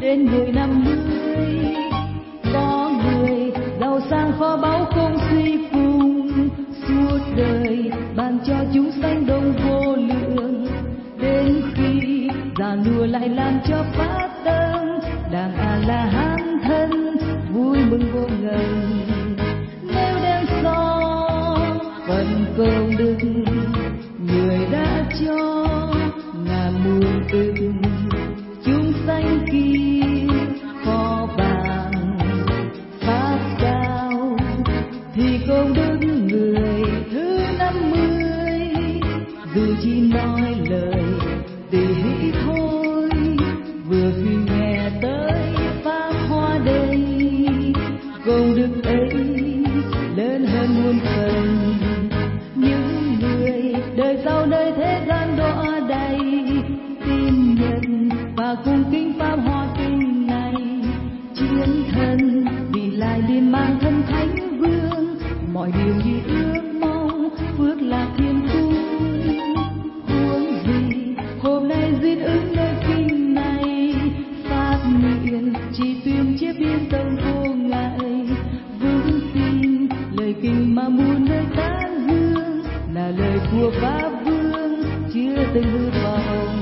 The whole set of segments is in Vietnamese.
đến người 50. Có người giàu sang kho báu không suy cùng, suốt đời ban cho chúng sanh đông vô lượng. Đến khi già nua lại làm cho phát tâm, đàng là hán thân vui mừng vô ngần. Nếu đem so phần công đức người đã cho ngàn muôn ức, chúng sanh kia kho vàng phát cao thì công đức người thứ 50. Dù chỉ nói lời tỉ thôi, vừa khi nghe tới pháp hoa đây, công đức ấy lớn hơn muôn phần. Những người đời sau nơi thế gian đọa đầy, tin nhận và cung kính pháp hoa kinh này, chiến thân vì lại liền mang thân thánh vương, mọi điều như ước mong phước lạc thiên cung. Huống gì hôm nay duyên ứng nơi kinh này, phát nguyện chỉ tuyên chia biên tâm vô ngại, vững tin lời kinh mà muôn nơi tán dương, là lời của pháp vương chưa từng hư vọng.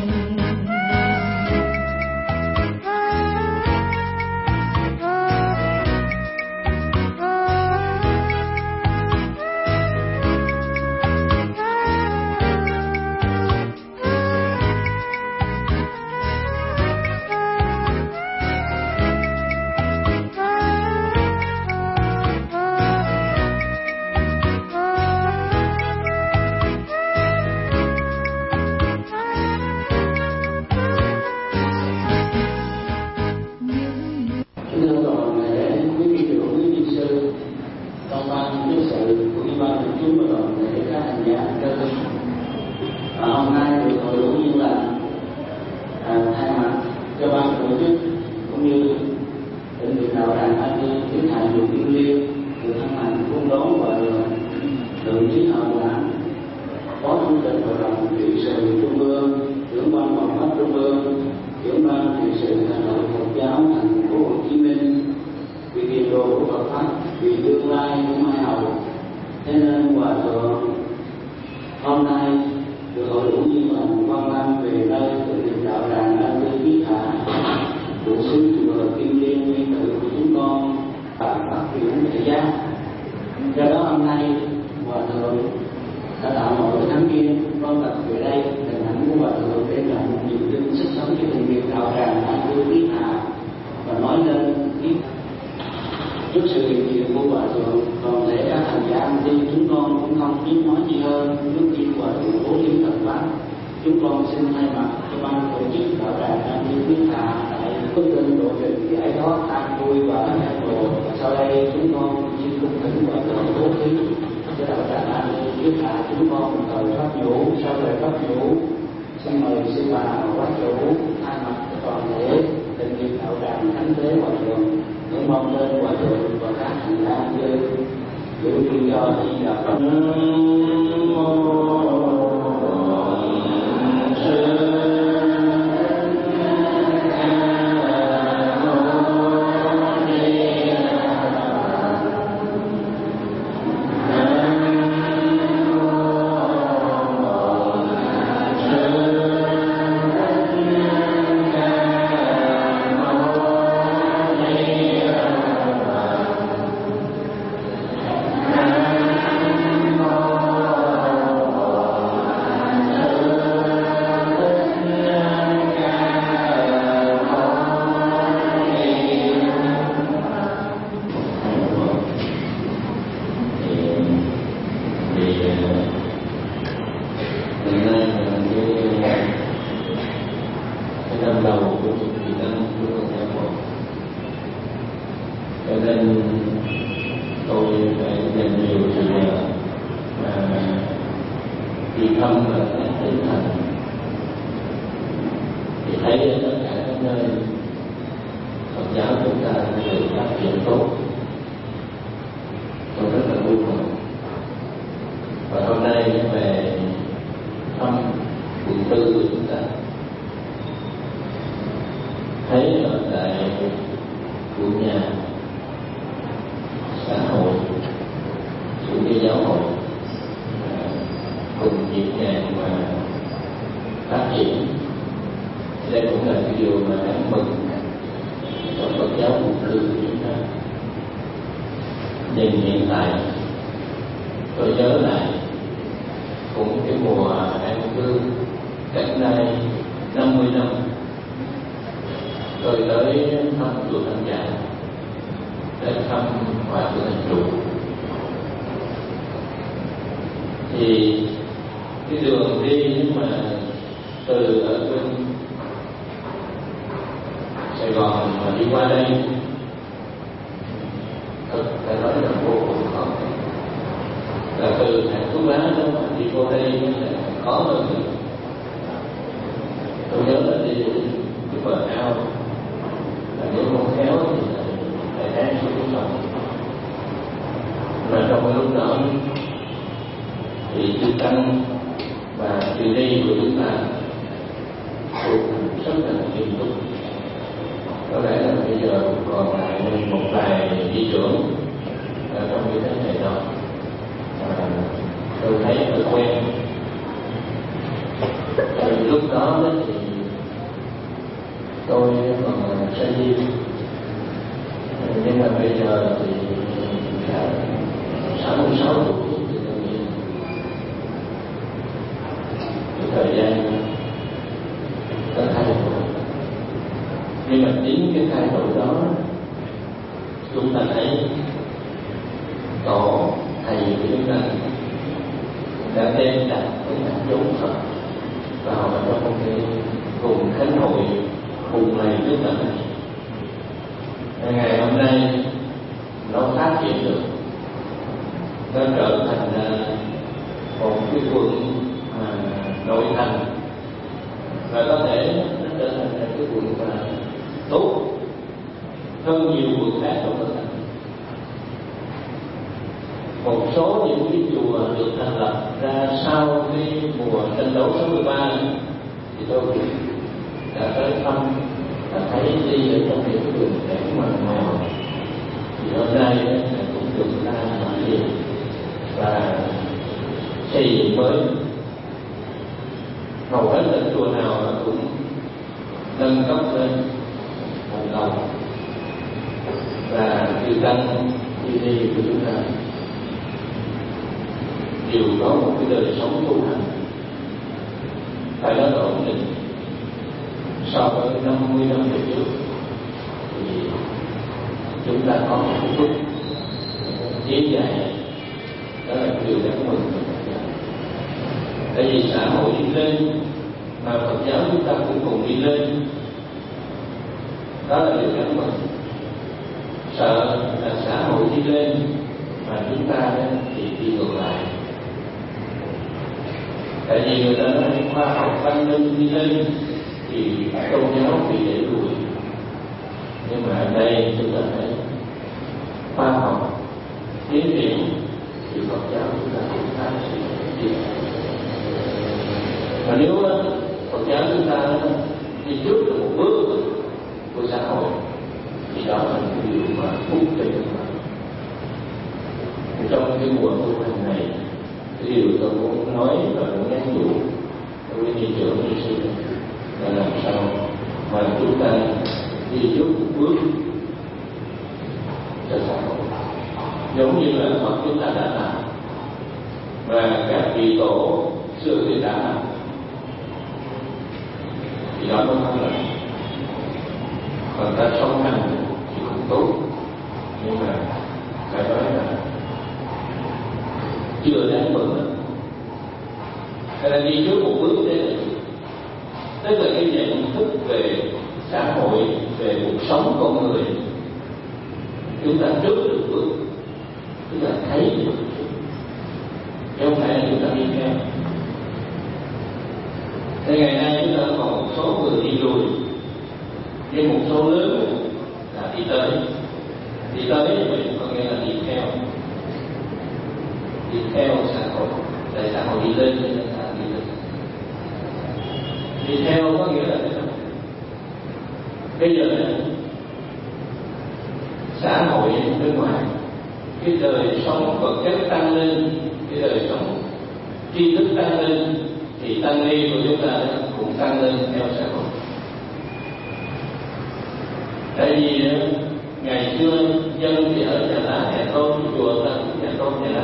Hôm nay được hội đủ như là thay mặt cho ban tổ chức cũng như bệnh viện đạo tràng An Cư tiến hành nhiều thiêng liêng được thân hành cung đón và đồng chí Hồng Lãng, phó chủ tịch hội đồng trị sự trung ương, trưởng ban văn hóa trung ương, trưởng ban trị sự thành hội Phật giáo thành phố Hồ Chí Minh, vì tiền đồ của Phật pháp, vì tương lai của Mai Hậu. Thế nên hòa thượng hôm nay được hội đủ như lòng quan tâm về nơi bệnh viện đạo tràng An Cư Chí Thả, đủ xứ chùa Kim Liên Nguyên Tử của chúng con và phát triển thể giác. Do đó hôm nay hòa thượng đã tạo mọi thắng duyên con tập về đây, hình ảnh của hòa thượng để làm một niềm tin sức sống cho bệnh viện đạo tràng An Cư Chí Thả và nói lên biết trước sự hiện diện của hòa thượng, toàn thể các hành giả An Cư chúng con cũng không biết nói gì hơn. Trước khi hòa thượng bố thí Phật pháp, chúng con xin thay mặt cho ban tổ chức đạo tràng An Cư Chí Thả tại quyết định lộ trình giải thoát an vui và an độ. Sau đây chúng con xin cung thỉnh hòa thượng bố thí cho đạo tràng An Cư Chí Thả chúng con thời pháp vũ. Sau lời pháp vũ xin mời sư bà quán chủ thay mặt cho toàn thể bệnh viện đạo tràng thánh tế hòa thượng ngưỡng mong lên hòa thượng và các hành giả An Cư giữ chuyên do đi đạo Phật. thấy ở tại của nhà xã hội của cái giáo hội cùng nhịp nhàng mà phát triển. Đây cũng là cái điều mà đáng mừng trong Phật giáo Phục Hưng của chúng ta. Nhưng hiện tại tôi nhớ lại cũng cái mùa an cư cách nay 50 năm, tôi tới thăm chùa Thanh Giảng, đến thăm Hòa Thượng Hành Trụ. Thì cái đường đi mà từ ở bên Sài Gòn mà đi qua đây thật phải nói là vô cùng khó. Là từ thành Phú Bá đó mà đi vô đây là khó hơn nữa. Tôi nhớ là đi cái bờ ao, là nếu không khéo thì phải đang xuống sông. Mà trong cái lúc đó thì chư tăng và chư ni của chúng ta cũng rất là nghiêm túc. Có lẽ là bây giờ còn lại một vài vị trưởng ở trong cái thế hệ đó, tôi thấy tôi quen. Rồi lúc đó thì tôi còn sinh viên, nhưng mà bây giờ thì đã 66 tuổi thì tôi nghĩ cái thời gian có thay đổi. Nhưng mà chính cái thay đổi đó chúng ta thấy tổ thầy của chúng ta đã đem đặt cái hạt giống Phật vào trong cái vùng thánh hội vùng này rất là này. Ngày hôm nay nó phát triển được, nó trở thành một cái quận nội thành, và có thể nó trở thành cái quận tốt hơn nhiều quận khác trong thành. Một số những cái chùa được thành lập ra sau cái mùa tranh đấu 63 thì tôi cũng đã tới thăm và thấy đi ở trong những cái đường đẹp mà mèo. Thì hôm nay cũng được ta hoàn thiện và xây dựng mới. Hầu hết là chùa nào cũng nâng cấp lên một đầu, và chư tăng chư ni của chúng ta đều có một cái đời sống tu hành phải nói là ổn định. So với 50 năm về trước thì chúng ta có một bước tiến dài, đó là điều đáng mừng. Tại vì xã hội đi lên mà Phật giáo chúng ta cũng cùng đi lên, đó là điều đáng mừng. Sợ là xã hội đi lên mà chúng ta thì đi ngược lại. Tại vì người ta nói khoa học văn minh đi lên thì tôn giáo bị đẩy lùi. Nhưng mà ở đây chúng ta thấy khoa học tiến triển thì Phật giáo chúng ta cũng phát triển. Và nếu Phật giáo chúng ta đi trước được một bước của xã hội thì đó là một điều mà thúc đẩy chúng ta. Trong cái mùa tu hành này, cái điều tôi muốn nói và muốn nhắn nhủ đối với thị trưởng như sư là làm sao mà chúng ta đi trước một bước cho xã hội, giống như là Phật chúng ta đã làm và các vị tổ xưa thì đã làm, thì đó mới không là. Còn ta sống hành thì cũng tốt, nhưng mà phải nói là chưa đáng mừng. Hay là đi trước một bước thế, tức là cái nhận thức về xã hội, về cuộc sống con người, chúng ta trước được bước, chúng ta thấy được, chứ không phải là chúng ta đi theo. Thế ngày nay chúng ta còn một số người đi lùi, nhưng một số lớn là đi tới mình có nghĩa là đi theo xã hội. Tại xã hội đi lên nên là đi lên. Đi theo có nghĩa là Bây giờ xã hội bên ngoài, cái đời sống vật chất tăng lên, cái đời sống tri thức tăng lên, thì tăng ni của chúng ta cũng tăng lên theo xã hội. Tại vì ngày xưa dân thì ở nhà lá nhà tôn, chùa ta cũng nhà tôn nhà lá.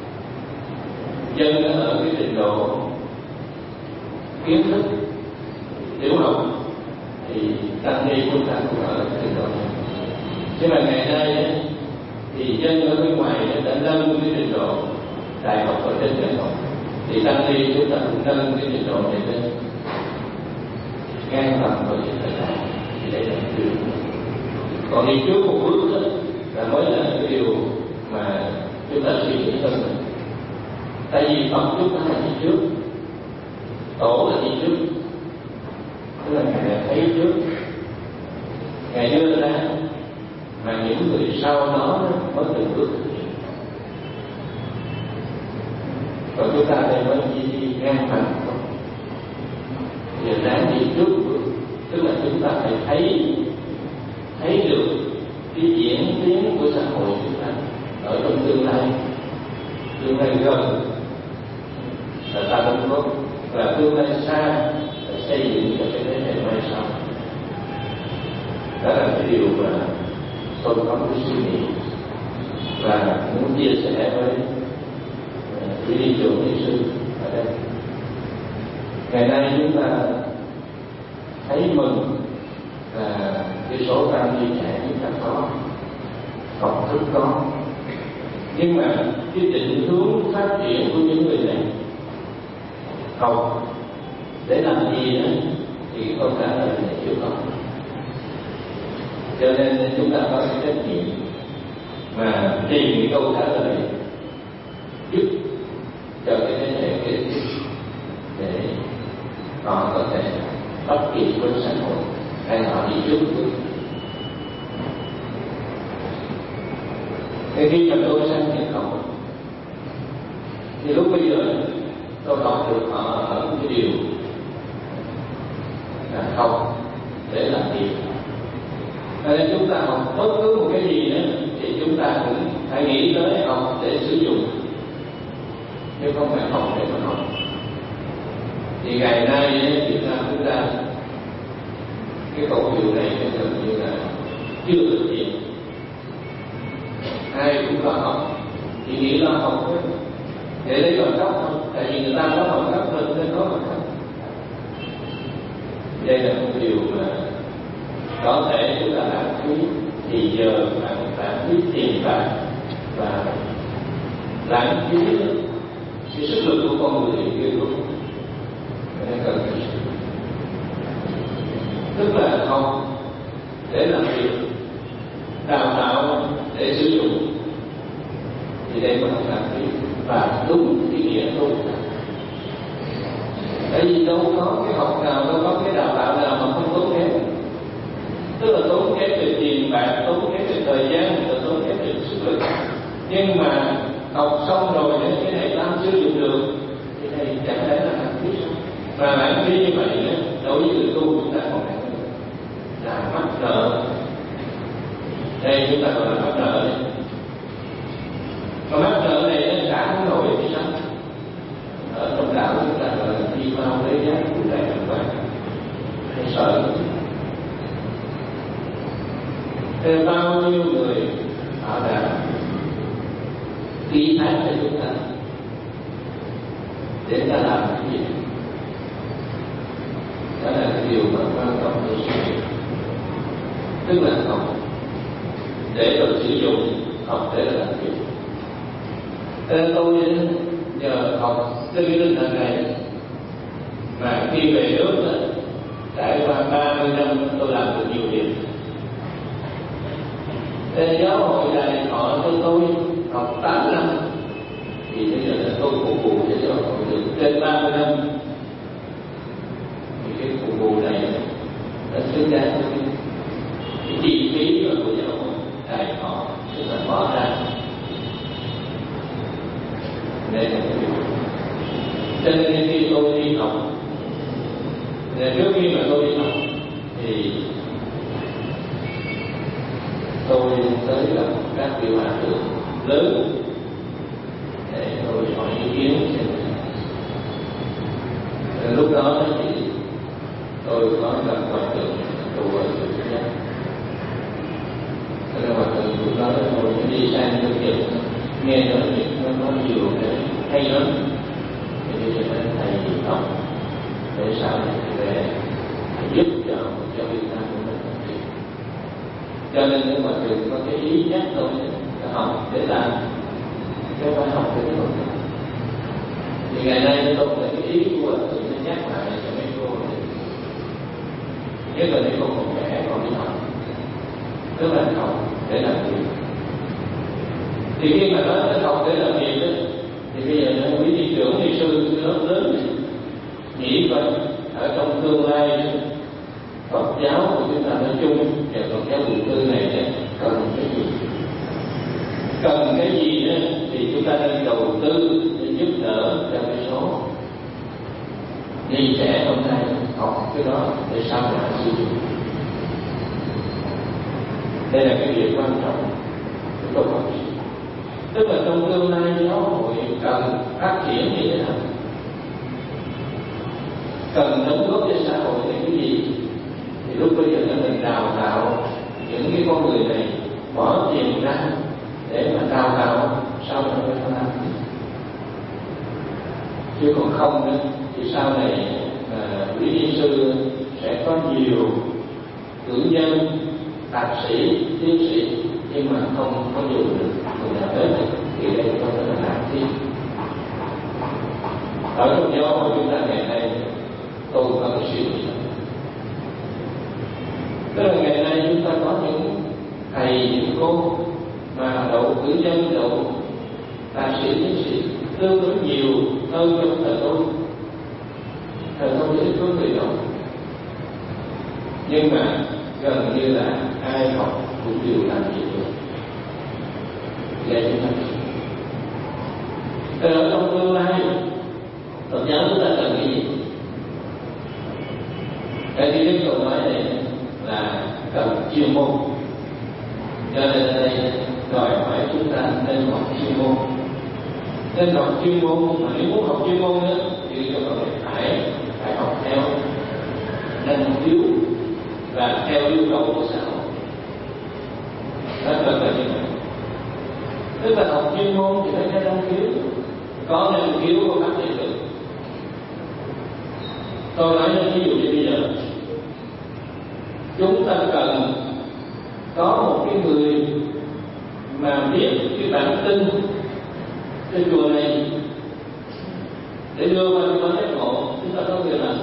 Dân ở cái trình độ kiến thức tiểu học thì tăng ni chúng ta cũng ở trình độ này. Nhưng mà ngày nay thì dân ở bên ngoài đã nâng cái trình độ đại học ở trên đại học, thì tăng ni chúng ta cũng nâng cái trình độ này lên ngang bằng với thời đại, thì đây là điều. Còn đi trước một bước đó là mới là cái điều mà chúng ta suy nghĩ hơn mình. Tại vì Phật chúng ta là đi trước, Tổ là đi trước, tức là Ngài là thấy trước, Ngài đưa ra, mà những người sau đó mới từng bước thực hiện. Còn chúng ta đây mới đi ngang bằng không. Giờ đang đi trước bước, tức là chúng ta phải thấy được cái diễn tiến của xã hội chúng ta ở trong tương lai gần là ta đóng góp, và tương lai xa là xây dựng cho cái thế hệ mai sau. Đó là cái điều mà tôi có cái suy nghĩ và muốn chia sẻ với quý đi chủ ni sư ở đây. Ngày nay chúng ta thấy mừng là cái số tăng ni trẻ chúng ta có, học thức có, nhưng mà cái định hướng phát triển của những người này học để làm gì đó thì câu trả lời này chưa có. Cho nên chúng ta có cái trách nhiệm mà tìm cái câu trả lời giúp cho cái thế hệ kế tiếp để họ có thể bắt kịp với xã hội hay họ đi trước bước. Khi mà tôi sang Nhật học thì lúc bây giờ tôi học được họ ở cái điều là học để làm gì. Nên chúng ta học bất cứ một cái gì nữa thì chúng ta cũng phải nghĩ tới học để sử dụng, chứ không phải học để mà học. Thì ngày nay Việt Nam chúng ta cái khẩu hiệu này gần như là chưa thực hiện. Ai cũng là học, thì nghĩ là học để lấy bằng cấp không? Tại vì người ta có bằng cấp nên có bằng cấp. Đây là một điều mà có thể chúng ta lãng phí thì giờ mà lãng phí tiền bạc và lãng phí cái sức lực của con người thì ghê gớm. Nên cần phải tức là học để làm việc, đào tạo để sử dụng, thì đây là một lãng phí và đúng cái nghĩa tu. Tại vì đâu có cái học nào, đâu có cái đào tạo nào mà không tốn kém. Tức là tốn kém về tiền bạc, tốn kém về thời gian, tốn kém về sức lực. Nhưng mà học xong rồi đến cái này ta chưa dùng được thì này chẳng lẽ là lãng phí sao? Mà lãng phí như vậy đối với người tu chúng ta còn là mắc nợ. Đây chúng ta gọi là mắc nợ đấy. Mà mắc nợ này nó trả không nổi thì sao? Ở trong đạo chúng ta gọi là đi mau lấy giá của đại đồng vàng hay sợ. Thế bao nhiêu người họ đã ký thác cho chúng ta để ta làm cái gì? Đó là cái điều mà quan trọng của sự nghiệp. Tức là học để được sử dụng, học để làm việc. Nên tôi nhờ học cái tinh thần này mà khi về nước đó, trải qua 30 năm tôi làm được nhiều việc. Nên giáo hội này họ cho tôi học 8 năm thì bây giờ là tôi phục vụ cho giáo hội được trên 30 năm. Thì cái phục vụ này đã xứng đáng với cái chi phí của giáo hội đại họ chúng ta bỏ ra. Đây là cái điều. Cho nên khi tôi đi học, trước khi mà tôi đi học thì tôi tới gặp các vị hòa thượng lớn để tôi hỏi ý kiến. Lúc đó thì tôi có gặp hòa thượng trụ ở Chủ Giác. Hòa thượng lúc đó tôi đi sang tôi kịp nghe nói chuyện nó có nhiều cái hay lắm. Thì bây giờ thầy học để sau này về giúp cho Việt Nam của mình phát triển. Cho nên nếu mà trường có cái ý nhắc tôi học để làm cái bài học để học. Thì ngày nay tôi là cái ý của tôi sẽ nhắc lại cho mấy cô này. Nhất là mấy cô còn trẻ còn đi học, tức là học để làm việc. Thì khi mà nói đến học để làm việc đó, thì bây giờ quý thị trưởng ni sư lớp lớn này nghĩ coi ở trong tương lai Phật giáo của chúng ta nói chung và Phật giáo Việt Tư này cần cái gì? Cần cái gì đó thì chúng ta nên đầu tư để giúp đỡ cho cái số ni trẻ hôm nay học cái đó để sau này sử dụng. Đây là cái việc quan trọng của tôi học. Tức là trong tương lai giáo hội cần phát triển như thế nào? Cần đóng góp cho xã hội là cái gì? Thì lúc bây giờ mình đào tạo những cái con người này, bỏ tiền ra để mà đào tạo sau này mới làm. Chứ còn không nữa thì sau này quý ni sư sẽ có nhiều cử nhân, thạc sĩ, tiến sĩ nhưng mà không có dùng được người nào tới thì đây có thể là lãng phí. Ở trong giáo hội chúng ta ngày nay tôi có cái suy nghĩ, tức là ngày nay chúng ta có những thầy, những cô mà đậu cử nhân, đậu thạc sĩ, tiến sĩ tương đối nhiều hơn trong thời tôi. Thời tôi chỉ có người đậu, nhưng mà gần như là ai học cũng đều làm gì được. Vậy chúng ta ở trong tương lai Phật giáo chúng ta cần cái gì? Cái thứ nhất tôi nói này là cần chuyên môn. Cho nên đây đòi hỏi chúng ta nên học chuyên môn. Nên học chuyên môn, mà nếu muốn học chuyên môn nữa thì chúng ta phải học theo năng khiếu và theo yêu cầu của xã hội. Đó là như vậy. Tức là học chuyên môn thì phải theo năng khiếu, có năng khiếu có phát triển được. Tôi nói ví dụ như bây giờ chúng ta cần có một cái người mà biết cái bản tin cái chùa này để đưa vào cái quán giác ngộ, chúng ta có người làm.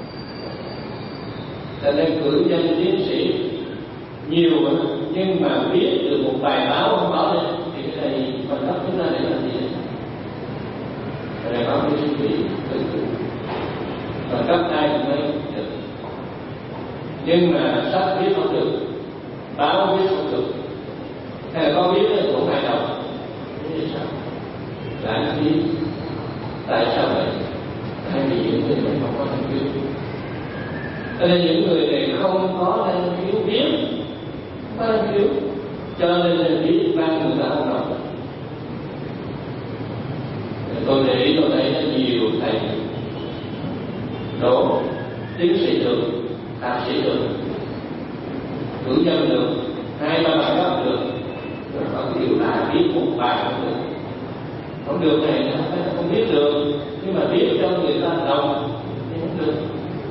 Cho nên cử nhân tiến sĩ nhiều nhưng mà biết được một bài báo không báo lên thì cái này phần cấp chúng ta để làm gì đấy? Cái này báo cái suy nghĩ tự chủ, phần cấp ai cũng mới được. Nhưng mà sách viết không được, báo viết không được, hay là có viết cũng phải đọc. Thế thì sao? Lãng phí. Tại sao vậy? Hay vì những người này không có năng khiếu. Cho nên những người này không có năng khiếu biết, không có năng khiếu, cho nên là biết ban người ta không đọc. Tôi để ý tôi thấy nhiều thầy đỗ tiến sĩ được, thạc sĩ được, cử nhân được, 2-3 bài đó được, rồi có kiểu là biết một bài không được. Không được này không biết được, nhưng mà biết cho người ta đọc thì không được.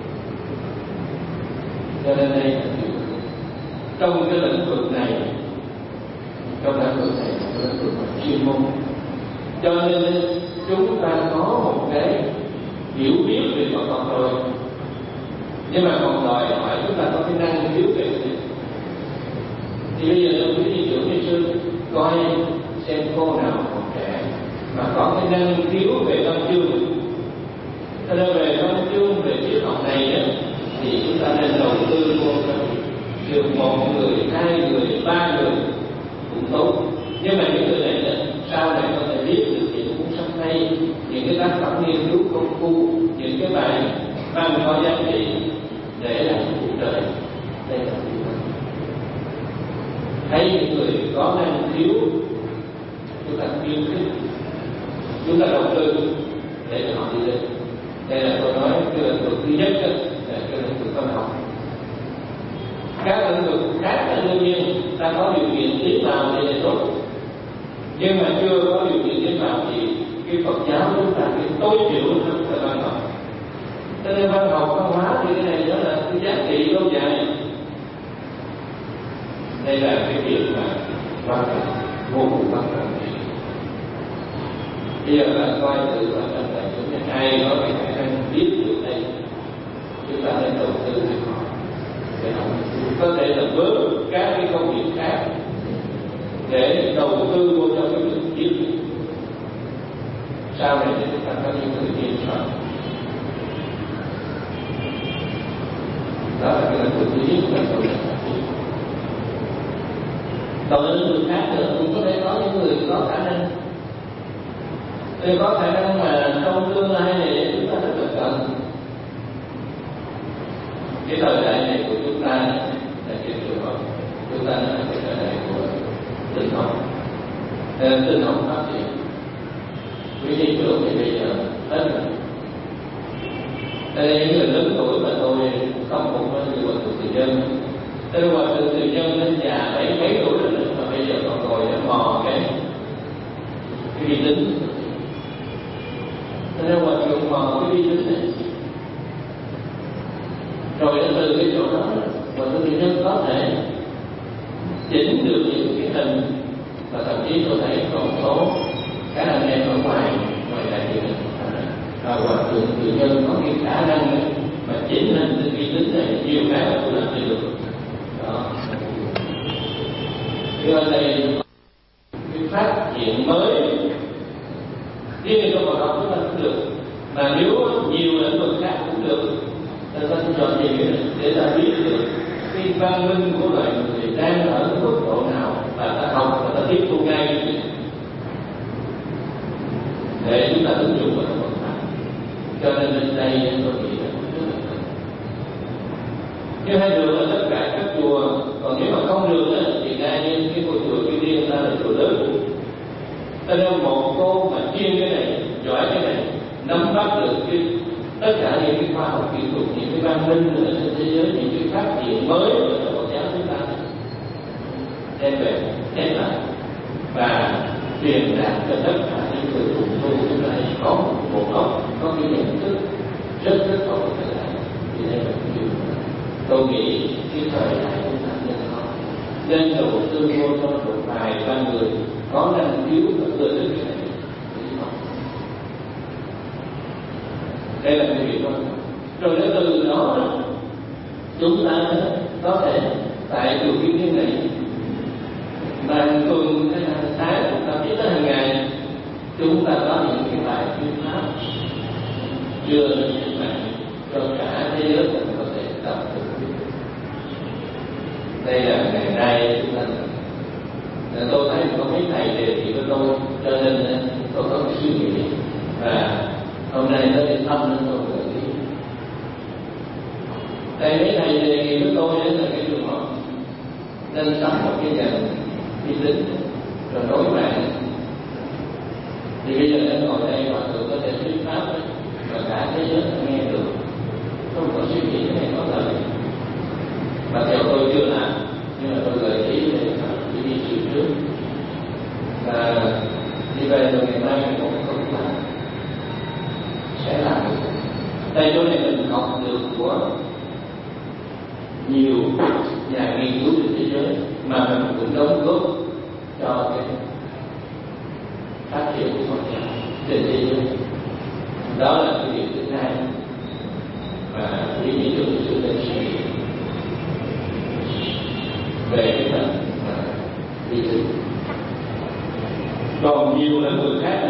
Cho nên đây trong cái lĩnh vực này, là lĩnh vực chuyên môn. Cho nên chúng ta có một cái hiểu biết về Phật học rồi, nhưng mà còn đòi hỏi chúng ta có cái năng khiếu về này. Thì bây giờ quý vị trưởng ni sư coi xem cô nào còn trẻ mà có cái năng khiếu về văn chương, cho nên về văn chương, về triết học này á, thì chúng ta nên đầu tư vô được 1 người, 2 người, 3 người cũng tốt. Nhưng mà những người này đó, sau này có thể viết được những cuốn sách hay, những cái tác phẩm nghiên cứu công phu, những cái bài văn có giá trị để làm cuộc đời. Đây là điều thấy những người có năng khiếu, chúng ta khuyến khích, chúng ta đầu tư để họ đi lên. Đây là tôi nói cái lĩnh vực thứ nhất là cái lĩnh vực văn học. Các lĩnh vực khác là đương nhiên ta có điều kiện tiến vào thì là tốt, nhưng mà chưa có điều kiện tiến vào thì cái Phật giáo chúng ta cái tối thiểu là văn học. Cho nên văn học văn hóa thì cái này đó là cái giá trị lâu dài. Đây là cái việc mà quan trọng, vô cùng quan trọng. Bây giờ là coi thử là trong đại chúng ai có cái khả năng biết được đây, chúng ta nên đầu tư cho họ để họ có thể là bớt các cái công việc khác để đầu tư vô trong cái việc biết. Sau này thì chúng ta có những người kiểm soát. Đó là cái lĩnh vực thứ nhất mà tôi đã phát triển. Còn lĩnh vực khác nữa cũng có thể có những người có khả năng. Thì có khả năng mà trong tương lai này chúng ta rất là cần. Cái thời đại này của chúng ta là cái trường hợp, chúng ta là cái thời đại của tinh học. Tinh học phát triển. Quý vị trưởng thì bây giờ hết rồi. Đây là những người lớn tuổi mà tôi không cùng với người Hòa thượng Từ Nhân. Tôi Hòa thượng Từ Nhân đến già mấy tuổi rồi mà bây giờ còn ngồi để mò cái vi tính. Cho nên Hòa thượng mò cái vi tính này. Rồi từ cái chỗ đó Hòa thượng Từ Nhân có thể chỉnh được những cái hình và thậm chí tôi thấy có một số các anh em ở ngoài đại diện Hòa thượng Từ Nhân có cái khả năng mà chỉnh hình từ vi tính này nhiều cái mà tôi làm được. Đó. Cho nên đây cái phát triển mới riêng trong Phật học chúng ta cũng được, mà nếu nhiều lĩnh vực khác cũng được. Ta sẽ chọn gì để ta biết được cái văn minh của loài người đang ở mức độ nào và ta học và ta tiếp thu ngay cái việc để chúng ta ứng dụng vào trong Phật pháp. Cho nên đến đây tôi nghĩ là rất là cần. Nếu hai đường là tất cả các chùa, còn nếu mà không được thì ngay như cái ngôi chùa Kim Liên ta là chùa lớn. Ta nếu một cô mà chuyên cái này, giỏi cái này, nắm bắt được cái tất cả những cái khoa học kỹ thuật, những cái văn minh ở trên thế giới, những cái phát triển mới ở trong Phật giáo chúng ta đem về, đem lại và truyền đạt cho tất cả những người cùng tu chúng ta có một góc, có cái nhận thức rất tốt về cái này. Thì đây là cái điều tôi nghĩ cái thời đại chúng ta nên đầu tư vô cho một vài ba người có năng khiếu và cơ đức cái này. Đây là cái việc quan trọng. Rồi đến từ đó chúng ta có thể tại chùa Kim Liên này hàng tuần hay hàng tháng, thậm chí tới hàng ngày chúng ta có những cái bài thuyết pháp chưa được mạng cho cả thế giới mình có thể tập được. Đây là ngày nay chúng ta tôi thấy có mấy thầy đề nghị với tôi, cho nên tôi có suy nghĩ và hôm nay tôi đi thăm nên tôi gợi ý. Đây mấy thầy đề nghị với tôi đến là cái trường hợp nên sắm một cái nhà vi tính rồi đối mạng. Thì bây giờ đến ngồi đây mọi người có thể thuyết pháp và cả thế giới nghe được, không có suy nghĩ cái này có lời. Và theo tôi chưa làm, nhưng mà tôi gợi ý để đi chiều trước và đi về rồi ngày mai mình cũng không làm, sẽ làm được. Đây chỗ này mình học được của nhiều nhà nghiên cứu trên thế giới mà mình cũng đóng góp cho cái phát triển của Phật giáo trên thế giới. Đó là cái việc thứ hai mà quý vị thực sự nên suy nghĩ về cái phần lý tưởng. Còn nhiều lĩnh vực khác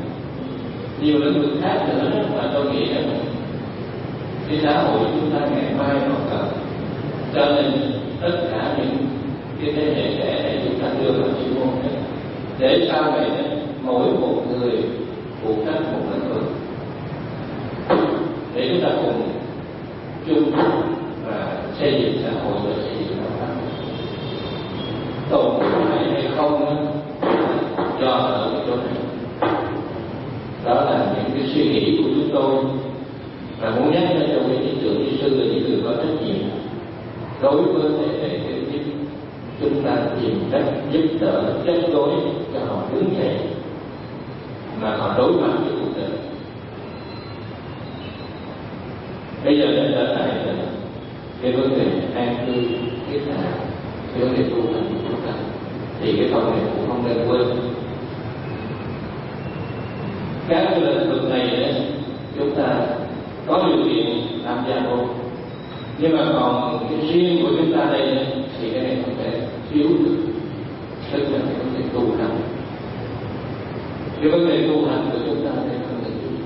nữa mà tôi nghĩ rằng cái xã hội chúng ta ngày mai còn cần. Cho nên tất cả những cái thế hệ trẻ này chúng ta đưa vào chuyên môn này để sau này mỗi một người phụ trách một lĩnh vực để chúng ta cùng chung và xây dựng xã hội và xây dựng văn hóa tồn suy nghĩ của chúng tôi, và muốn nhắc cho quý vị trưởng ni sư là những người có trách nhiệm đối với thế hệ kế tiếp. Chúng ta tìm cách giúp đỡ kết nối cho họ đứng dậy mà họ đối mặt với cuộc đời. Bây giờ đến trở lại cái vấn đề an cư thiết tha, cái vấn đề tu hành của chúng ta, thì cái câu này cũng không nên quên. Các cái lĩnh vực này chúng ta có điều kiện tham gia vô, nhưng mà còn cái riêng của chúng ta đây thì cái này không thể thiếu được, tức là cái vấn đề tu hành. Cái vấn đề tu hành của chúng ta đây không thể thiếu.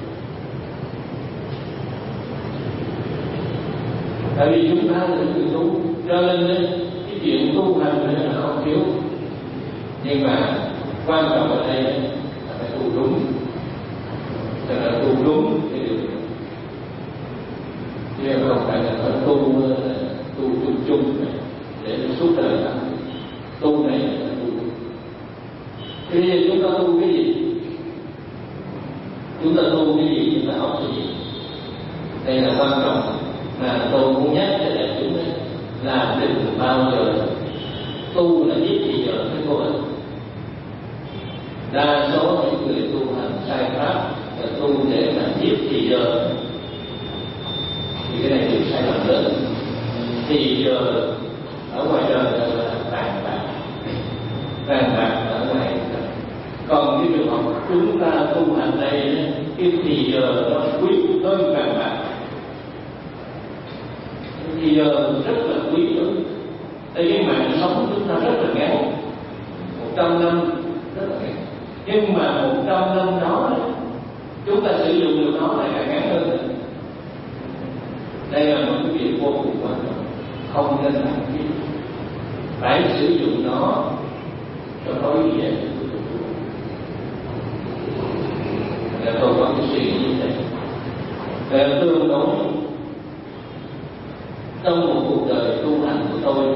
Tại vì chúng ta là người tu, cho nên cái chuyện tu hành này là không thiếu, nhưng mà quan trọng ở đây là phải tu đúng, cho nên tu đúng cái điều này, chứ không phải là tu chung chung để suốt đời ta tu này là tu. Thế bây giờ chúng ta tu cái gì? Chúng ta tu cái gì? Chúng ta học cái gì? Đây là quan trọng mà tôi muốn nhắc cho đại chúng là đừng bao giờ tu là giết thì giờ cái vô ích. Đa số những người tu hành sai pháp là tu để mà giết thì giờ, thì cái này là sai lầm lớn. Thì giờ ở ngoài đời là vàng bạc ở ngoài. Còn cái trường hợp chúng ta tu hành đây, cái thì giờ nó quý hơn vàng bạc. Thì giờ rất là quý hơn. Tại cái mạng sống chúng ta rất là ngắn, 100 năm rất là ngắn. Nhưng mà 100 năm đó chúng ta sử dụng được nó lại càng ngắn hơn. Đây là một cái việc vô cùng quan trọng, không nên lãng phí, phải sử dụng nó cho có ý nghĩa. Tôi có cái suy nghĩ như thế. Tương đối trong một cuộc đời tu hành của tôi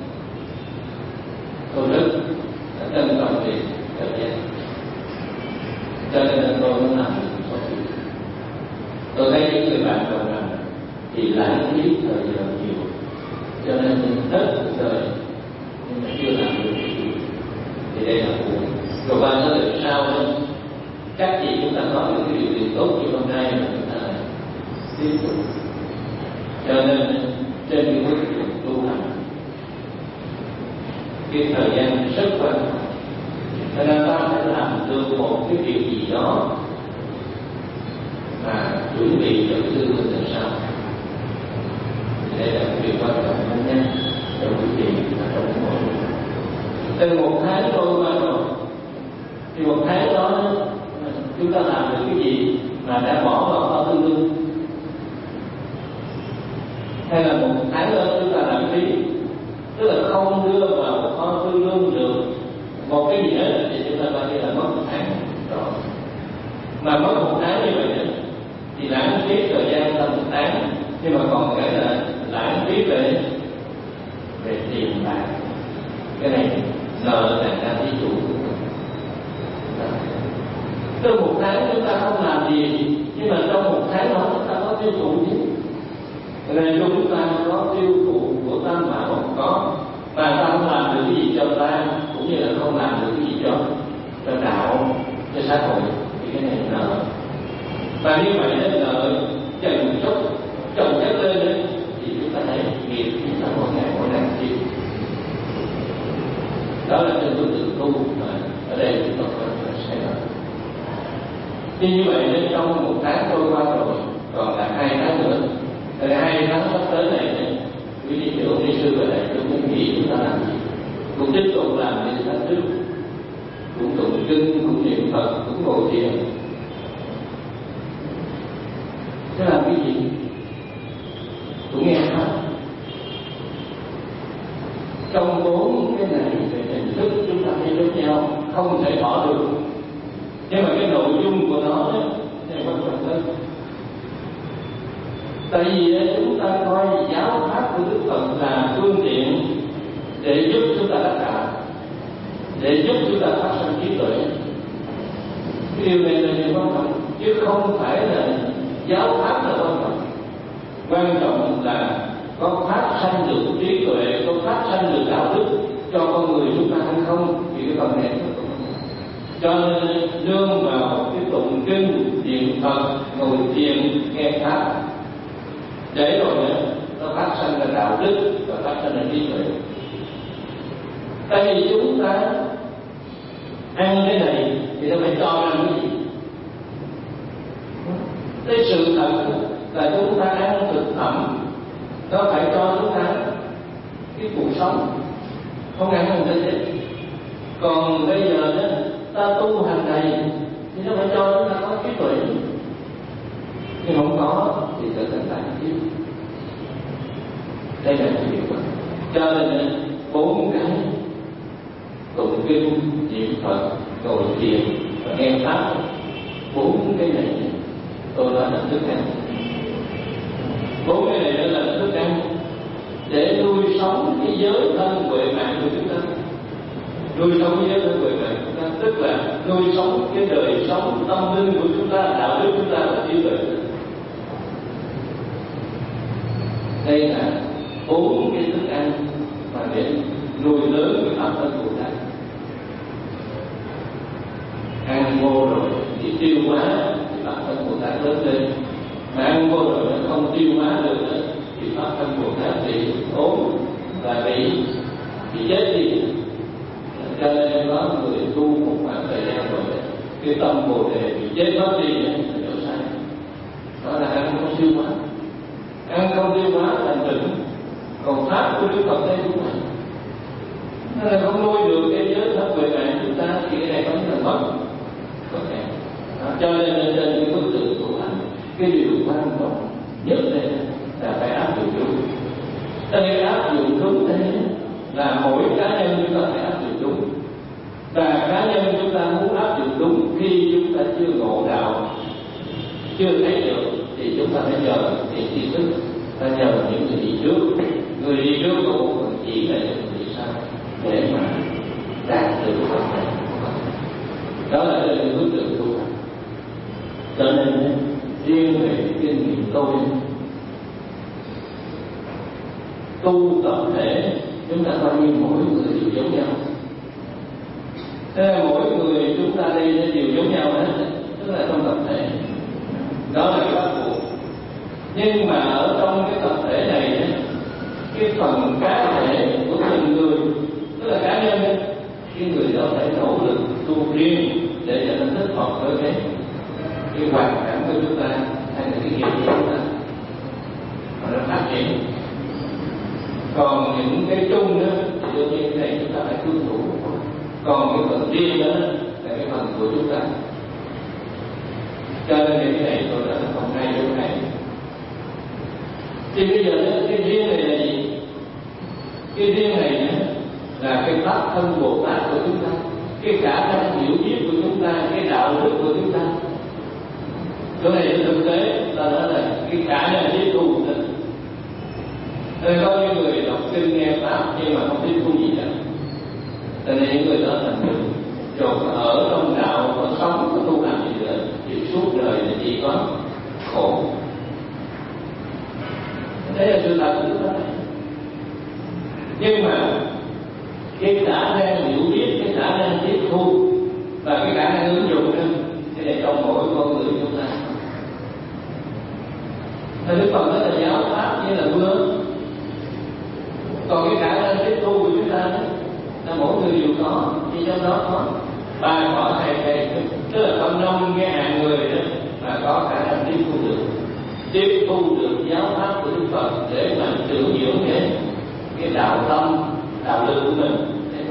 rất trân trọng việc thời gian, cho nên là tôi muốn làm được. Tôi thấy những người bạn đồng hành thì lãng phí thời giờ nhiều, cho nên hết cuộc đời nhưng mà chưa làm được cái gì, thì đây là buồn. Rồi qua nó được sao đó, các chị chúng ta có những cái điều kiện tốt như hôm nay mà chúng ta tiếp tục. Cho nên trên cái bước tu hành, cái thời gian rất quan trọng, cho nên ta phải làm được một cái việc gì đó mà chuẩn bị cho cái tương lai lần sau. Đây là một việc quan trọng nhất nha, trong quý vị và trong mọi người. Từ một tháng trôi qua rồi, thì một tháng đó chúng ta làm được cái gì mà đã bỏ vào kho tư lương, hay là một tháng đó chúng ta lãng phí, tức là không đưa vào kho tư lương được một cái gì hết, thì chúng ta coi như là mất một tháng rồi. Mà mất một tháng như vậy thì lãng phí thời gian là một tháng, nhưng mà còn cái là lãng phí về tiền bạc. Cái này nợ nần ra thí chủ. Trong một tháng chúng ta không làm gì, nhưng mà trong một tháng đó chúng ta có tiêu thụ chứ. Nên chúng ta có tiêu thụ của tam bảo có, mà ta không làm được cái gì cho ta, cũng như là không làm được cái gì cho đạo, cho xã hội, thì cái này nợ. Và như vậy nên nợ chồng chất lên đấy, thì chúng ta thấy nghiệp chúng ta mỗi ngày chịu. Đó là trên phương tiện tu mà ở đây chúng ta phải sai lầm. Thì như vậy nên trong một tháng trôi qua rồi, còn là 2 tháng nữa. Thì 2 tháng sắp tới này, quý vị trưởng ni sư và đại chúng cũng nghĩ chúng ta làm gì? Cũng tiếp tục làm như tháng trước, cũng tụng kinh, cũng niệm Phật, cũng ngồi thiền. Thế làm cái gì? Cũng nghe Pháp. Trong 4 cái này về hình thức chúng ta hay giống nhau, không thể bỏ được. Nhưng mà cái nội dung của nó thì quan trọng hơn. Tại vì chúng ta coi giáo pháp của Đức Phật là phương tiện để giúp chúng ta đắc đạo, để giúp chúng ta phát sinh trí tuệ. Cái điều này là điều quan trọng, chứ chứ không phải là giáo pháp là quan trọng. Quan trọng là có phát sanh được trí tuệ, có phát sanh được đạo đức cho con người chúng ta hay không, thì cái phần này cho nên nương vào cái tụng kinh, niệm Phật, ngồi thiền, nghe pháp, để rồi nữa nó phát sanh ra đạo đức và phát sanh ra trí tuệ. Tại vì chúng ta ăn cái này thì nó phải cho ra cái gì? Cái sự thật là chúng ta ăn thực phẩm nó phải cho chúng ta cái cuộc sống, không ăn không thể chết. Còn bây giờ đó ta tu hành này thì nó phải cho chúng ta có trí tuệ, nhưng không có thì trở thành tàn trí. Đây là chuyện đó. Cho nên 4 cái tụng kinh, niệm Phật, ngồi thiền và nghe pháp, 4 cái này tôi nói là thức ăn. 4 cái này nữa là thức ăn để nuôi sống cái giới thân huệ mạng của chúng ta. Nuôi sống cái giới thân huệ mạng của chúng ta tức là nuôi sống cái đời sống tâm linh của chúng ta, đạo đức chúng ta và trí tuệ. Đây là 4 cái thức ăn mà để nuôi lớn cái pháp thân của ta. Ăn vô rồi thì tiêu hóa thì pháp thân của ta lớn lên, mà ăn vô rồi nó không tiêu hóa được nữa thì pháp thân của ta bị ốm và bị chết đi. Cho nên có người tu một khoảng thời gian rồi cái tâm bồ đề bị chết mất đi là chỗ sai. Đó là ăn không tiêu hóa, ăn không tiêu hóa thành tựu. Còn pháp của Đức Phật đây cũng vậy, nó là không nuôi được cái giới thân huệ mạng chúng ta thì cái này vẫn là mất. Cho nên trên cái bức tượng của anh, cái điều quan trọng nhất đây là phải áp dụng đúng. Cho nên áp dụng đúng đây là mỗi cá nhân chúng ta phải áp dụng đúng. Và cá nhân chúng ta muốn áp dụng đúng khi chúng ta chưa ngộ đạo, chưa thấy được, thì chúng ta phải nhờ những tri thức, ta nhờ những người đi trước. Người đi trước có một phần chỉ là những người đi sau để mà đạt được cái phần này. Đó là cái hướng tượng tu hành. Cho nên riêng về kinh nghiệm tôi tu tập thể, chúng ta coi như mỗi người đều giống nhau. Thế là mỗi người chúng ta đây đều giống nhau hết, tức là trong tập thể. Đó là cái bắt buộc. Nhưng mà ở trong cái tập thể này, cái phần cá thể của từng người, tức là cá nhân, cái người đó phải nỗ lực tu riêng để cho nó thích hợp với cái hoàn cảnh của chúng ta hay là cái nghiệp của chúng ta mà nó phát triển. Còn những cái chung đó thì đương nhiên cái này chúng ta phải tuân thủ. Còn cái phần riêng đó là cái phần của chúng ta. Cho nên cái này tôi đã không hay chỗ này. Thì bây giờ cái riêng này là gì? Cái riêng này là cái pháp thân Bồ Tát của chúng ta, cái khả năng hiểu biết của chúng ta, cái đạo đức của chúng ta. Chỗ này thực tế ta nói là cái khả năng tiếp thu của mình. Nên có những người đọc kinh nghe pháp nhưng mà không tiếp thu gì cả. Cho nên những người đó thành được rồi ở trong đạo và sống có tu hành gì nữa thì suốt đời là chỉ có khổ. Đấy là sự thật của chúng ta. Nhưng mà cái khả năng hiểu biết, cái khả năng tiếp thu và cái khả năng ứng dụng đó, cái này trong mỗi con người chúng ta. Đức Phật nói là giáo pháp như là mưa. Còn cái khả năng tiếp thu của chúng ta đó, là mỗi người đều có, thì trong đó có 3 cỏ 2 cây, tức là trong 50.000 người đó mà có khả năng tiếp thu được giáo pháp của Đức Phật để mà tưởng dưỡng cái đạo tâm, đạo lực của mình.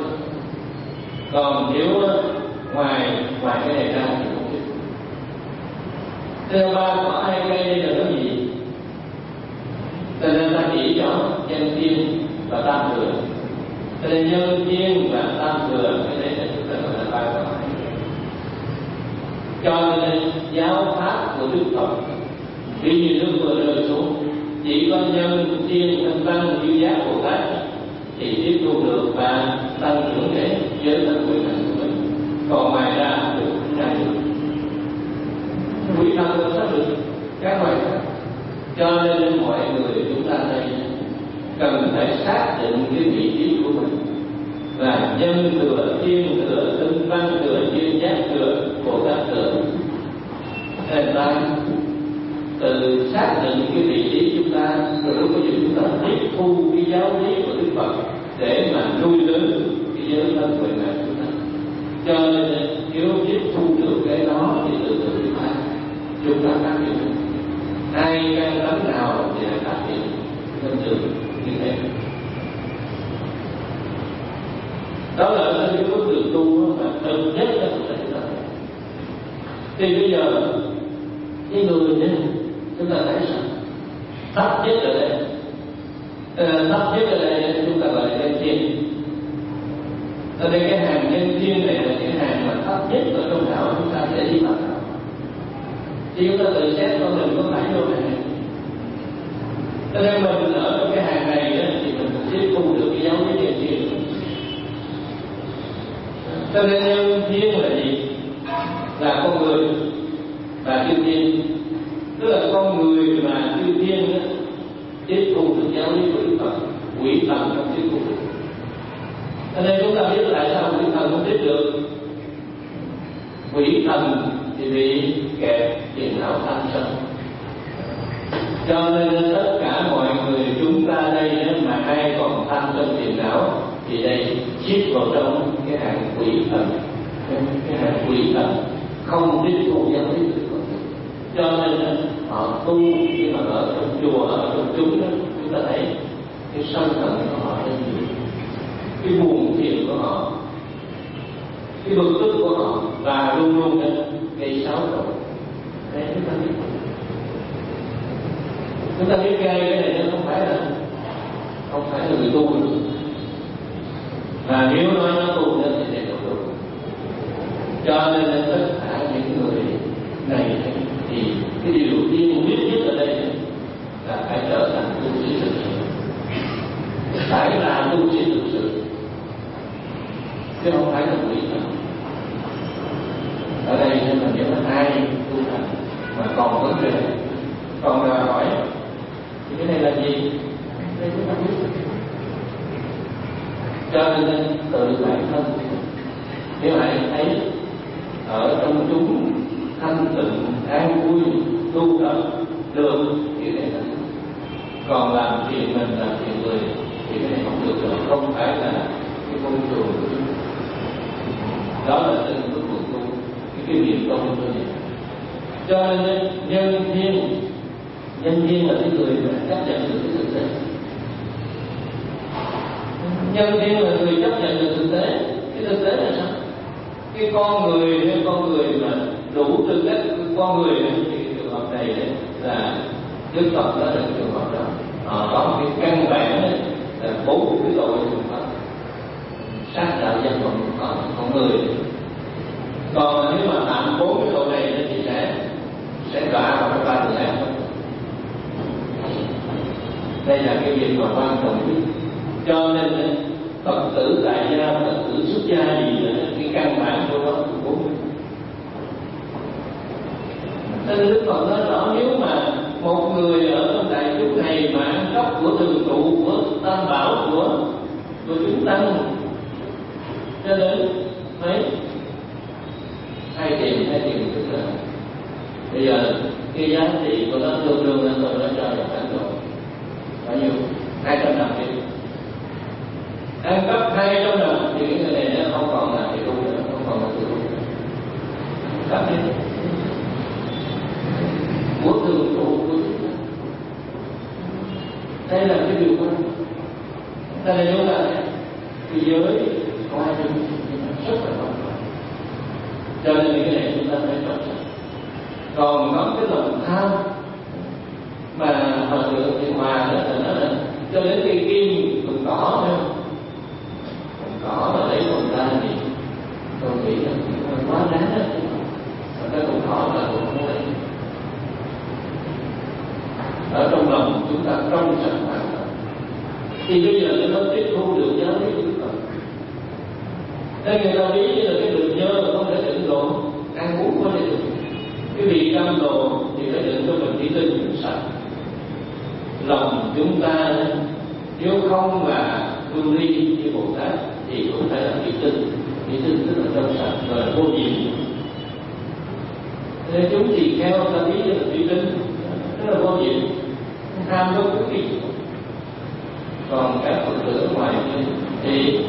Còn nếu ngoài cái này ra thì không biết. Theo 3 cỏ 2 cây đây là cái gì? Cho nên ta chỉ cho nhân thiên và tam thừa. Cho nên nhân thiên và tam thừa cái này là chúng ta gọi là 3 cỏ 2 cây. Cho nên giáo pháp của Đức Phật khi như nước vừa rơi xuống, chỉ có nhân thiên thân tăng duyên giác Bồ Tát thì tiếp thu được và tăng trưởng cái giới thân huệ mạng của mình. Còn ngoài ra được không ra được. quỷ thần là sao được các ngoại khác. Cho nên mọi người chúng ta đây cần phải xác định cái vị trí của mình là nhân thừa, thiên thừa, tinh văn thừa, duyên giác thừa, Bồ Tát thừa. Nên ta từ xác định cái vị trí chúng ta, rồi lúc bây giờ chúng ta tiếp thu cái giáo lý của Đức Phật để mà nuôi lớn cái giới thân quyền này chúng ta. Cho nên nếu tiếp thu được cái đó thì từ từ chúng ta phát triển. Ai căn tánh nào thì hãy phát triển thân trường như thế. Đó là cái bước đường tu mà cần nhất là chúng ta. Thì bây giờ cái người này chúng ta thấy sao? Thấp nhất ở đây, thấp nhất ở đây chúng ta gọi là nhân thiên. Ở đây cái hàng nhân thiên này là cái hàng mà thấp nhất ở trong đạo chúng ta sẽ đi bắt đầu. Thì chúng ta tự xét con mình có phải vô này. Cho nên mình ở trong cái hàng này thì mình tiếp thu được cái giáo lý nhân thiên. Cho nên nhân thiên là gì? Là con người và chư thiên. Tức là con người mà chư thiên đó, tiếp thu được giáo lý của Đức Phật, quỷ thần không tiếp thu được. Cho nên chúng ta biết tại sao quỷ thần không tiếp được. Quỷ thần thì bị kẹt phiền não tham sân. Cho nên tất cả mọi người chúng ta đây mà ai còn tham sân phiền não thì đây xếp vào trong cái hàng quỷ thần, cái hàng quỷ thần không tiếp thu giáo lý của Đức Phật. Cho nên họ tu nhưng mà ở trong chùa, ở trong chúng đó, chúng ta thấy cái sân hận của họ rất nhiều, cái buồn phiền của họ, cái bực tức của họ và luôn luôn gây xáo trộn. Đấy chúng ta biết. Chúng ta biết ngay cái này nó không phải là người tu nữa. Và nếu nói nó tu thì sẽ được tu. Cho nên tất cả những người này thì cái điều tiên quyết nhất ở đây là phải trở thành tu sĩ thực sự, phải là tu sĩ thực sự, chứ không phải là quỷ thần. Ở đây nên là nếu ai tu hành mà còn vấn đề, còn đòi hỏi thì cái này là gì? Đây chúng ta biết. Cho nên tự bản thân nếu ai thấy ở trong chúng thanh tịnh, an vui, tu tập được thì cái này là đúng. Còn làm phiền mình, làm phiền người thì cái này không được rồi, không phải là cái môi trường của chúng. Đó là từng bước tu, cái niệm tu thôi. Cho nên nhân thiên là cái người mà chấp nhận được cái thực tế. Nhân thiên là người chấp nhận được thực tế. Cái thực tế là sao? Cái con người mà đủ tư cách con người này, thì trường hợp này là Đức Phật đã được trường hợp đó. Có một cái căn bản này là 4 cái tội trường hợp sát đạo dân còn có con người. Còn nếu mà phạm 4 cái tội này thì sẽ đọa vào cái 3 tự ác. Đây là cái việc mà quan trọng nhất. Cho nên Phật tử tại gia, Phật tử xuất gia gì là cái căn bản của nó cũng 4. Nên Đức Phật nói rõ nếu mà một người ở trong đại chúng này mà ăn cắp của thường trụ, của tam bảo, của chúng tăng, cho đến mấy 2 tiền tức là bây giờ cái giá trị của nó tương đương là tôi đã cho vào cảnh rồi bao nhiêu 200 đồng đi. Ăn cắp 200 đồng thì cái người này nó không còn là cái tu nữa, không còn là tu nữa. Cắp đi của thường trụ của chúng ta. Đây là cái điều quan trọng. Ta này nói là cái giới có ai chung rất là quan trọng. Cho nên cái này chúng ta phải trọng trọng. Còn có cái lòng tham mà Phật tử Thiện Hòa đó là nó là cho đến cái kim còn cỏ nữa, còn cỏ mà lấy còn ra thì tôi nghĩ là quá đáng đó. Cái còn cỏ là cũng không lấy. Ở trong lòng chúng ta trong sạch hoàn toàn thì bây giờ nó tiếp thu được giáo lý của Đức Phật. Nên người ta ví như là cái đường nhơ không thể tịnh độ, ăn uống có thể được. Cái vị cam lộ thì phải đừng cho mình đi tin những sạch. Lòng chúng ta nếu không là lưu ly như Bồ Tát thì cũng phải là đi tin tức là trong sạch và vô nhiễm. Nên chúng thì theo ta biết là đi tin rất là vô nhiễm, tham đâu có gì. Còn các Phật tử ở ngoài thì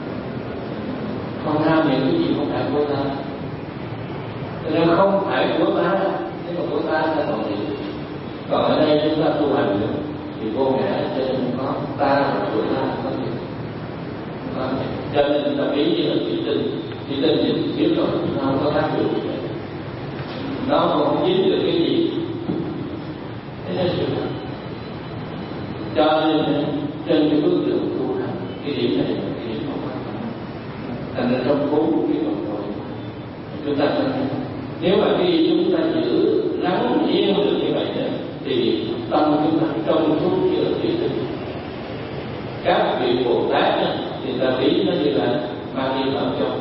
không tham những cái gì không phải của ta, cho nên không phải của ta, nhưng mà của ta là còn gì. Còn ở đây chúng ta tu hành nữa thì vô ngã, cho nên có ta và của ta có gì. Cho nên ta biết như là chỉ tin thì biết rồi, nó không có tác dụng, nó không dính được cái gì. Thế là sự thật. Cho nên trên cái bước đường tu hành, cái điểm này là cái điểm không quan trọng. Thành ra trong bốn cái phần rồi chúng ta thấy nếu mà khi chúng ta giữ lắng yên được như vậy thì tâm chúng ta trong suốt như là thủy tinh. Các vị Bồ Tát thì ta ví nó như là ma đi vào trong,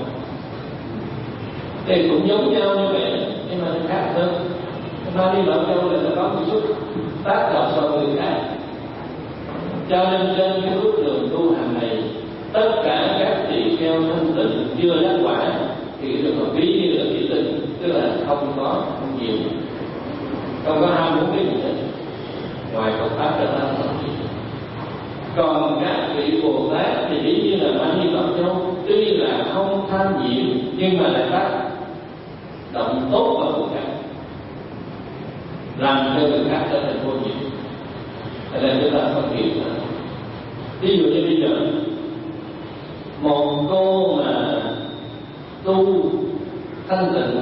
thì cũng giống nhau như vậy nhưng mà nó khác hơn. Ma đi vào trong là nó có một chút tác động vào người khác. Cho nên trên cái bước đường tu hành này, tất cả các tỳ kheo thanh tịnh chưa đắc quả thì được mà ví như là thủy tinh, tức là không nhiều, không có ham muốn cái gì hết ngoài Phật pháp ra ta. Còn các vị Bồ Tát thì ví như là Ma Ni Phật Châu, tuy là không tham nhiễm nhưng mà lại tác động tốt vào người khác, làm cho người khác trở thành vô nhiễm. Cho nên chúng ta phân biệt là ví dụ như bây giờ một cô mà tu thanh tịnh,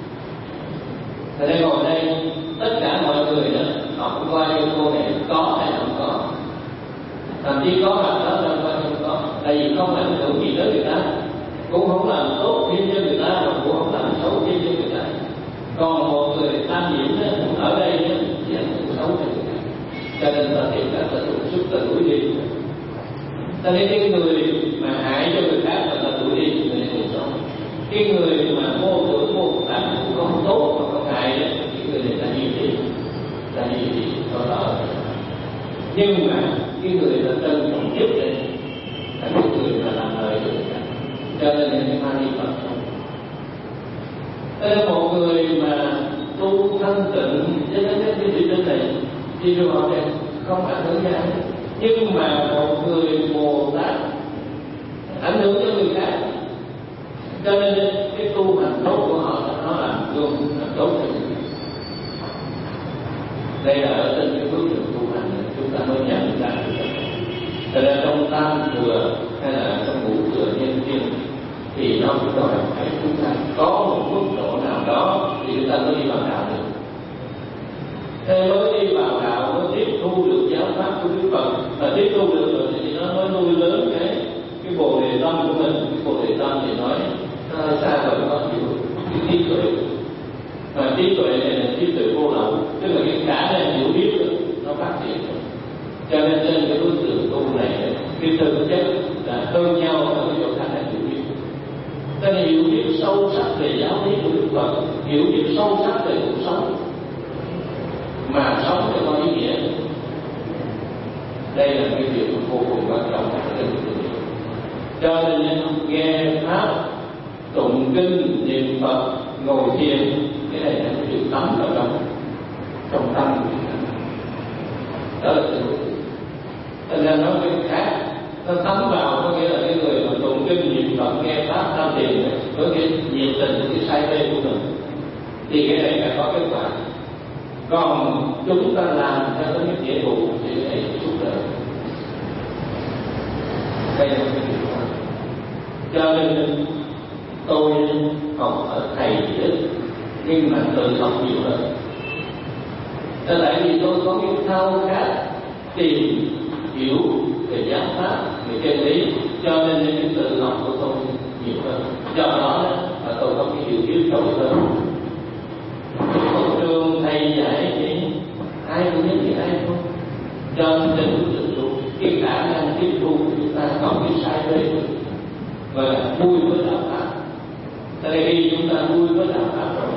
ở đây ngồi đây tất cả mọi người đó họ cũng coi như cô này có hay không có, thậm chí có mặt đó đâu coi không có, tại vì không ảnh hưởng gì tới người ta, cũng không làm tốt thêm cho người ta mà cũng không làm xấu thêm cho người ta. Còn một người tham nhiễm ở đây thì ảnh hưởng xấu cho người ta, cho nên ta tìm cách là trục xuất ta đuổi đi. Ta thấy cái người mà hại cho người khác là ta đuổi đi, người này không xấu. Cái người mà mô tưởng mô tả cũng không tốt mà không hại thì người này ta nhiều đi có đỡ. Nhưng mà cái người ta trân trọng nhất đây là cái người mà làm lời cho người ta, cho nên cái Ma Ni Phật. Đây là một người mà tu thanh tịnh với cái thủy tinh này đi rồi họ này không ảnh hưởng gì, nhưng mà một người Bồ Tát ảnh hưởng cho người khác, cho nên cái tu hành tốt của họ nó làm luôn làm tốt cho người khác. Đây là ở trên cái bước đường tu hành chúng ta mới nhận ra được. Cho nên trong tam thừa hay là trong ngũ thừa nhân duyên thì nó cũng đòi hỏi chúng ta có một mức độ nào đó thì chúng ta mới đi vào đạo được. Thế mới đi vào đạo mới tiếp thu được giáo pháp của Đức Phật, và tiếp thu được rồi thì nó mới nuôi lớn cái bồ đề tâm của mình. Cái bồ đề tâm thì nói nó hơi xa rồi, có nhiều cái trí tuệ, mà trí tuệ này là trí tuệ vô lậu, tức là cái khả năng hiểu biết nó phát triển. Cho nên trên cái bước đường tu này cái thực chất là hơn nhau ở cái chỗ khả năng hiểu biết. Cho nên hiểu biết sâu sắc về giáo lý của Đức Phật, hiểu biết sâu sắc về cuộc sống, mà sống cho có ý nghĩa. Đây là cái điều vô cùng quan trọng. Cho nên nghe pháp, tụng kinh, niệm Phật, ngồi thiền, cái này là cái điều tắm vào trong tâm. Đó là sự. Thành ra nói cái khác, nó thấm vào, có nghĩa là cái người mà tụng kinh niệm Phật nghe pháp tham thiền với cái nhiệt tình, cái say mê của mình, thì cái này phải có kết quả. Còn chúng ta làm theo cái nghĩa vụ thì cái này suốt đời. Đây là cái điều quan trọng. Cho nên tôi học ở thầy gì đó, nhưng mà tự học nhiều hơn. Tại vì tôi có cái thao khát tìm hiểu về giáo pháp, về chân lý, cho nên cái tự học của tôi nhiều hơn. Do đó là tôi có cái hiểu biết sâu hơn. Một trường thầy dạy thì ai cũng biết thì ai không. Cho nên cái khả năng tiếp thu của chúng ta còn cái sai mê và vui với đạo pháp. Tại vì khi chúng ta vui với đạo pháp rồi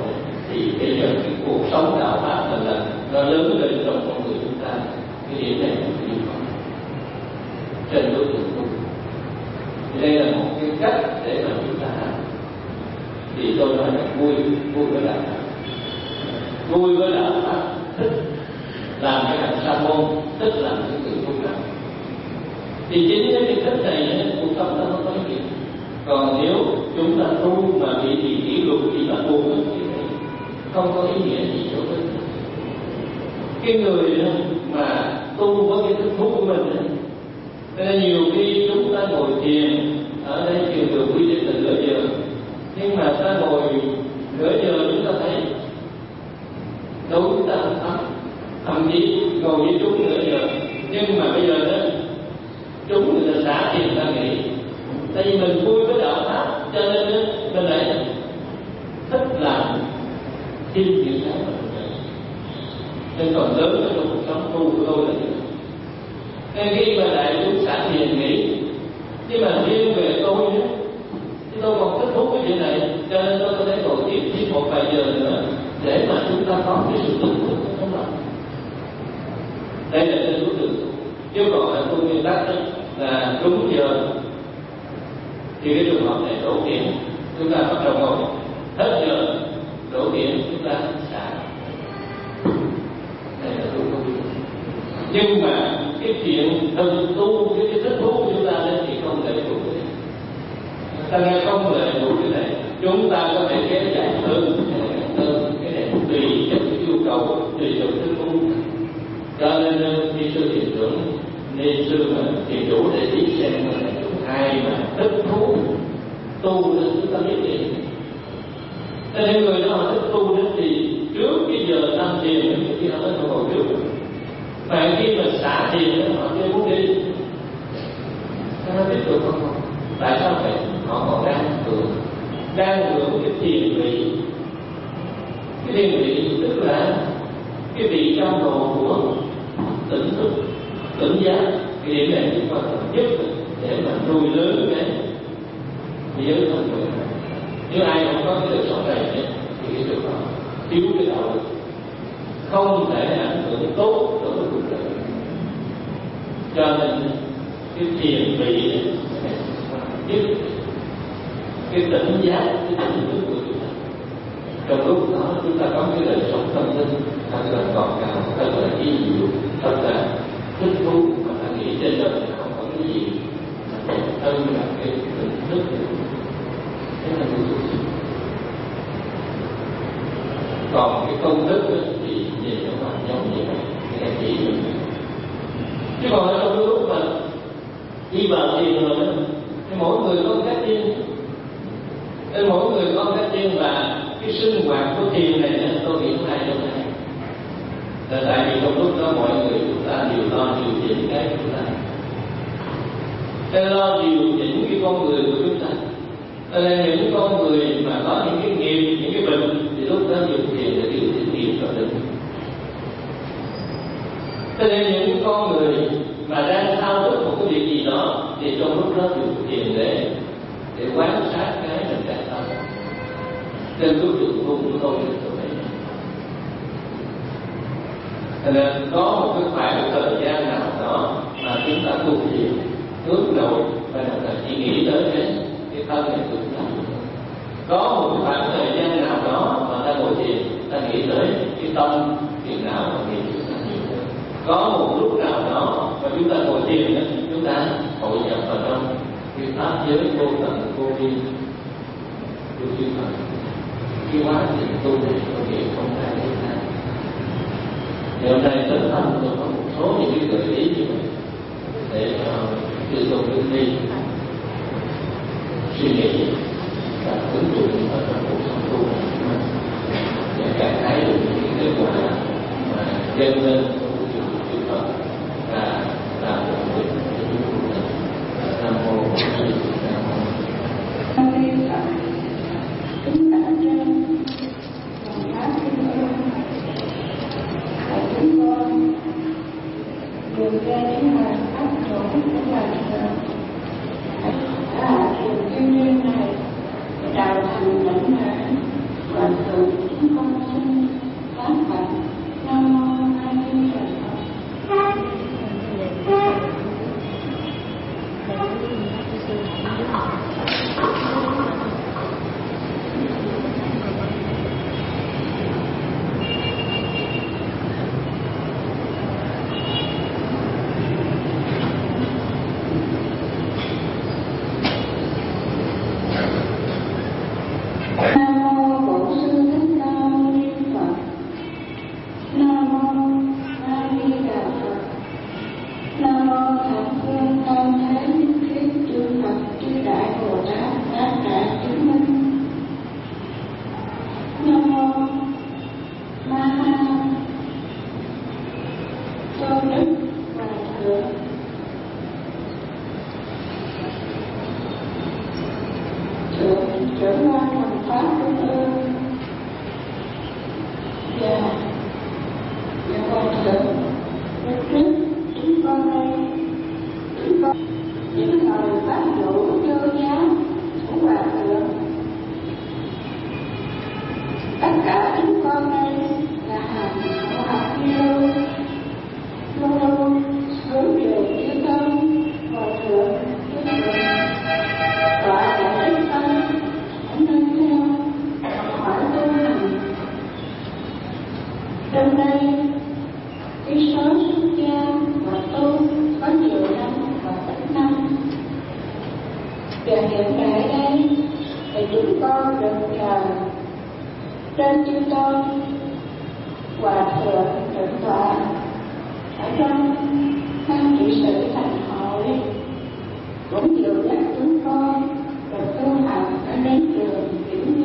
Thì bây giờ cái cuộc sống đạo pháp là nó lớn lên trong con người chúng ta. Cái điểm này là cái điều trên đối tượng tu. Thì đây là một cái cách để mà chúng ta làm. Thì tôi nói là vui với đạo pháp, vui với đạo pháp, thích làm cái hành sa môn, thích làm cái người tu đạo. Thì chính cái thích này cuộc sống nó không có ý nghĩa. Còn nếu chúng ta tu mà bị kỷ luật, bị bắt buộc thì không có ý nghĩa gì cho mình. Cái người mà tu với cái thức thú của mình, nên nhiều khi chúng ta ngồi thiền ở đây trường được quy định là nửa giờ, nhưng mà ta ngồi nửa giờ chúng ta thấy đâu chúng ta không thấm, thậm chí ngồi với chúng nửa giờ, nhưng mà bây giờ đó chúng người ta xả tiền ta nghĩ, tại vì mình vui với đạo pháp cho nên mình lại thích làm thêm những cái mà mình làm. Nên còn lớn ở trong cuộc sống tu của tôi là như vậy. Nên khi mà đại chúng xả tiền nghĩ, nhưng mà riêng về tôi nhé, thì tôi còn thích thú cái chuyện này, cho nên tôi có thể ngồi tiếp một vài giờ nữa để mà chúng ta có cái sự tưởng tượng trong lòng. Đây là trên đối tượng. Chứ còn là tu nguyên tắc là đúng giờ thì cái trường hợp này đổ tiền, chúng ta bắt đầu ngồi, hết giờ đổ tiền chúng ta xả. Đây là tu không biết. Nhưng mà cái chuyện từng tu cái thích thú của chúng ta lên thì không lệ thuộc cái này. Ta nghe không lệ thuộc cái này, chúng ta có thể kéo dài hơn cái này tùy theo cái yêu cầu, tùy theo thích thú. Cho nên khi sư thiền trưởng nên sư mà thiền chủ để ý xem là ai mà thích thú tu nên chúng ta biết gì. Cho nên người đó mà thích tu đến thì trước cái giờ tham thiền thì họ mới ngồi trước. Mà khi mà xả thiền họ chưa muốn đi, nó tiếp tục không? Tại sao vậy? Họ còn đang hưởng cái thiền vị. Cái thiền vị tức là cái vị trong độ của tỉnh thức, tỉnh giác. Cái điểm này chúng ta cần nhất để mà nuôi lớn cái giới con người. Nếu ai không có cái đời sống này thì cái trường hợp thiếu cái đạo đức, không thể ảnh hưởng tốt đối với cuộc đời. Cho nên cái thiền vị nhất cái tỉnh giác, cái tỉnh thức của chúng ta. Trong lúc đó chúng ta có cái đời sống tâm linh thật là ngọt ngào, thật là ý diệu, thật là thích thú, mà ta nghĩ trên đời không có cái gì hơn là cái tỉnh thức. Thế là cái gì? Còn cái công đức thì về cho bạn giống như vậy, cái này chỉ được. Chứ còn ở trong lúc mà đi vào thiền rồi thì mỗi người có cách riêng. Nên mỗi người có cách riêng, và cái sinh hoạt của thiền này tôi nghĩ hai trong hai. Là tại vì trong lúc đó mọi người chúng ta đều lo điều chỉnh cái chúng ta, để lo điều chỉnh cái con người của chúng ta. Nên những con người mà có những cái nghiệp, những cái bệnh thì lúc đó dùng thiền để điều chỉnh nghiệp cho mình. Cho nên những con người mà đang thao thức một cái việc gì đó thì trong lúc đó dùng thiền để quan sát cái mình đang thao thức. Trên đối tượng tu của tôi là chỗ này. Cho nên có một cái khoảng thời gian nào đó mà chúng ta tu thiền hướng nội và là chỉ nghĩ tới cái thân này của chúng ta. Có một khoảng thời gian nào đó mà ta ngồi thiền, ta nghĩ tới cái tâm, phiền não và nghiệp chúng ta nhiều hơn. Có một lúc nào đó mà chúng ta ngồi thiền, chúng ta hội nhập vào trong cái pháp giới vô tận vô biên của chư Phật. Cái quá trình tu này có nghĩa không ai biết nào. Thì hôm nay tới thăm tôi có một số những cái gợi ý như vậy để cho chư tôn đức đi suy nghĩ và ứng dụng ở trong cuộc sống tu này để cảm thấy được những kết quả mà dâng lên của chư Phật và làm được việc của chúng ta. Nam mô Bổn Sư Nam mô. Chúng ta trên còn pháp thiên ơn và chúng con đường ra những lời pháp chỗ của lời điều thiên nhiên này đạo thành lãnh đạo và từ chúng con trưởng ban hành pháp trung ương và hòa thượng lúc trước chúng con đây những lời phát dụ vô giá của hòa thượng. Tất cả chúng con đây là hàng hảo học lưu luôn luôn hướng về chư thân hòa thượng chư thượng tọa đại đức tâm nâng theo hỏi tu hành. Trong đây cái số xuất gia và tu có nhiều năm và ít năm, và hiện tại đây thì chúng con được nhờ trên chư tôn hòa thượng thượng tọa ở trong ban trị sự thành hội cũng nhiều nhắc chúng con được tu hành ở đến trường Vĩnh